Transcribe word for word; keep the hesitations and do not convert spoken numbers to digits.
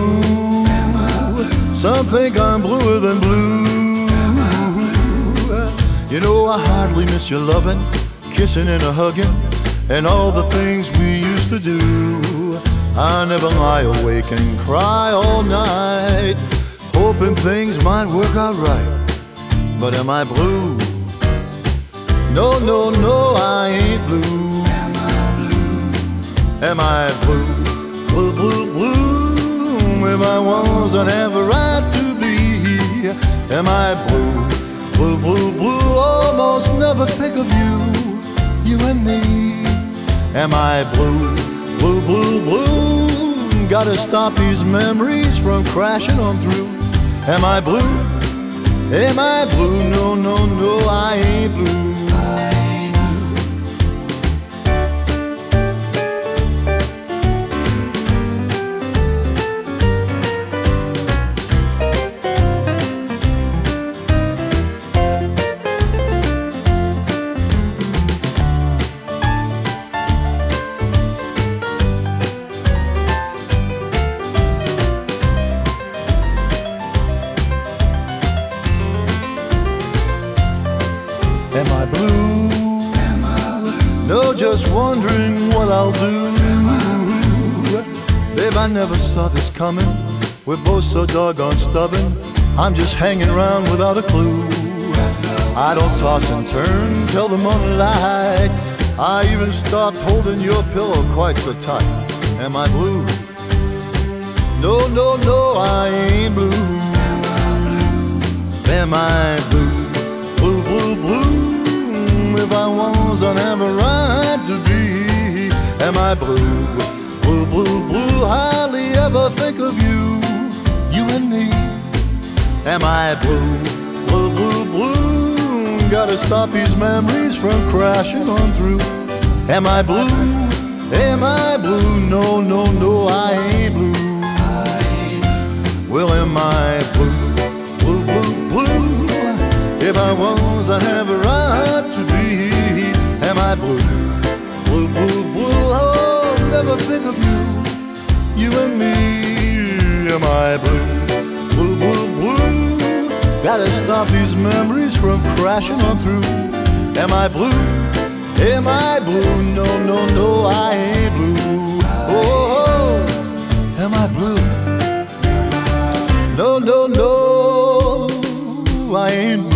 blue? Some think I'm bluer than blue. You know I hardly miss your loving, kissing and a hugging, and all the things we used to do. I never lie awake and cry all night, hoping things might work out right. But am I blue? No, no, no, I ain't blue. Am I blue? Blue, blue, blue. If I was, I'd have a right to be. Am I blue? Blue, blue, blue. Almost never think of you, you and me. Am I blue? Blue, blue, blue. Gotta stop these memories from crashing on through. Am I blue? Am I blue? No, no, no, I ain't blue. Am I blue? Am I blue? No, just wondering what I'll do. Babe, I never saw this coming. We're both so doggone stubborn. I'm just hanging around without a clue. I don't toss and turn till the morning light. I even stopped holding your pillow quite so tight. Am I blue? No, no, no, I ain't blue. Am I blue? Blue, blue, blue. If I was, I'd have a right to be. Am I blue? Blue, blue, blue. Hardly ever think of you, you and me. Am I blue? Blue, blue, blue. Gotta stop these memories from crashing on through. Am I blue? Am I blue? No, no, no, I ain't blue. Well, am I blue? Blue, blue, blue. If I was, I'd have a right to be. Am I blue? Blue, blue, blue. Oh, never think of you, you and me. Am I blue? Blue, blue, blue. Gotta stop these memories from crashing on through. Am I blue? Am I blue? No, no, no, I ain't blue. Oh, oh. Am I blue? No, no, no, I ain't blue.